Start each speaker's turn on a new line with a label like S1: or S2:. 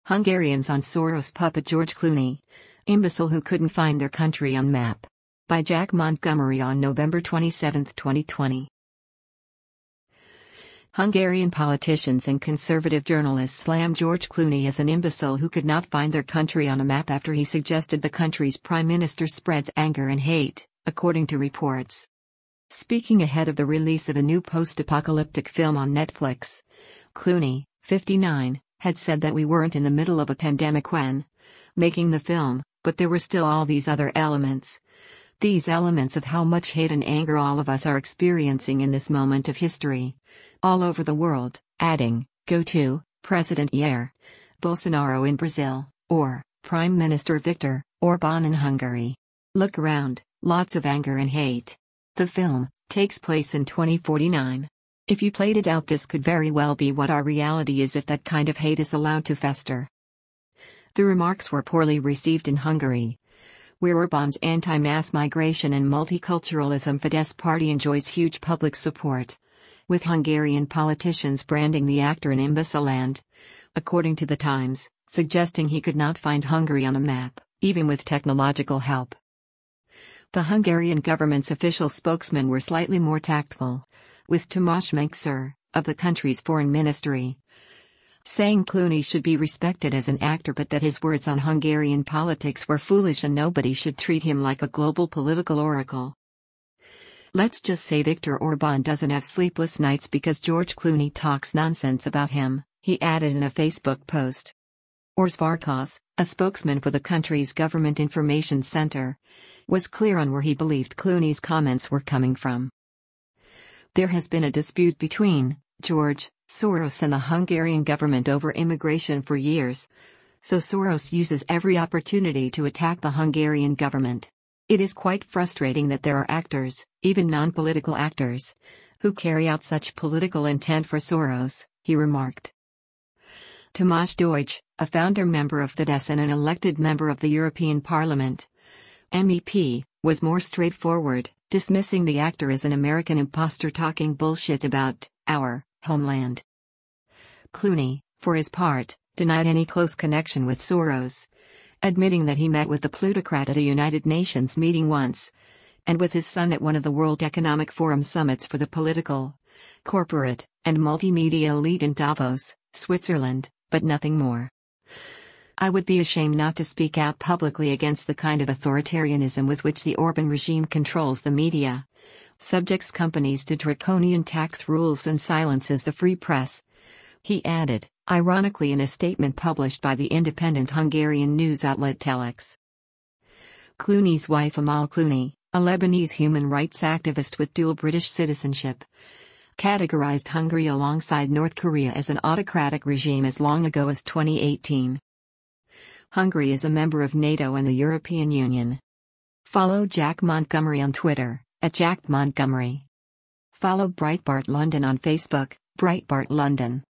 S1: Hungarians on Soros puppet George Clooney. Imbecile who couldn't find their country on map. By Jack Montgomery on November 27, 2020. Hungarian politicians and conservative journalists slam George Clooney as an imbecile who could not find their country on a map after he suggested the country's prime minister spreads anger and hate, according to reports. Speaking ahead of the release of a new post-apocalyptic film on Netflix, Clooney, 59, had said that we weren't in the middle of a pandemic when making the film, but there were still all these other elements. These elements of how much hate and anger all of us are experiencing in this moment of history. All over the world, adding, go to, President Jair Bolsonaro in Brazil, or, Prime Minister Viktor Orbán in Hungary. Look around, lots of anger and hate. The film takes place in 2049. If you played it out, this could very well be what our reality is if that kind of hate is allowed to fester. The remarks were poorly received in Hungary, where Orbán's anti-mass migration and multiculturalism Fidesz party enjoys huge public support, with Hungarian politicians branding the actor an imbecile and, according to The Times, suggesting he could not find Hungary on a map, even with technological help. The Hungarian government's official spokesmen were slightly more tactful, with Tamás Menczer, of the country's foreign ministry, saying Clooney should be respected as an actor but that his words on Hungarian politics were foolish and nobody should treat him like a global political oracle. Let's just say Viktor Orbán doesn't have sleepless nights because George Clooney talks nonsense about him, he added in a Facebook post. Ors Farkas, a spokesman for the country's government information center, was clear on where he believed Clooney's comments were coming from. There has been a dispute between George Soros and the Hungarian government over immigration for years, so Soros uses every opportunity to attack the Hungarian government. It is quite frustrating that there are actors, even non-political actors, who carry out such political intent for Soros, he remarked. Tamás Deutsch, a founder member of Fidesz and an elected member of the European Parliament, MEP, was more straightforward, dismissing the actor as an American imposter talking bullshit about our homeland. Clooney, for his part, denied any close connection with Soros, admitting that he met with the plutocrat at a United Nations meeting once, and with his son at one of the World Economic Forum summits for the political, corporate, and multimedia elite in Davos, Switzerland, but nothing more. I would be ashamed not to speak out publicly against the kind of authoritarianism with which the Orbán regime controls the media, subjects companies to draconian tax rules and silences the free press, he added, ironically in a statement published by the independent Hungarian news outlet Telex. Clooney's wife Amal Clooney, a Lebanese human rights activist with dual British citizenship, categorized Hungary alongside North Korea as an autocratic regime as long ago as 2018. Hungary is a member of NATO and the European Union. Follow Jack Montgomery on Twitter, @JackMontgomery. Follow Breitbart London on Facebook, Breitbart London.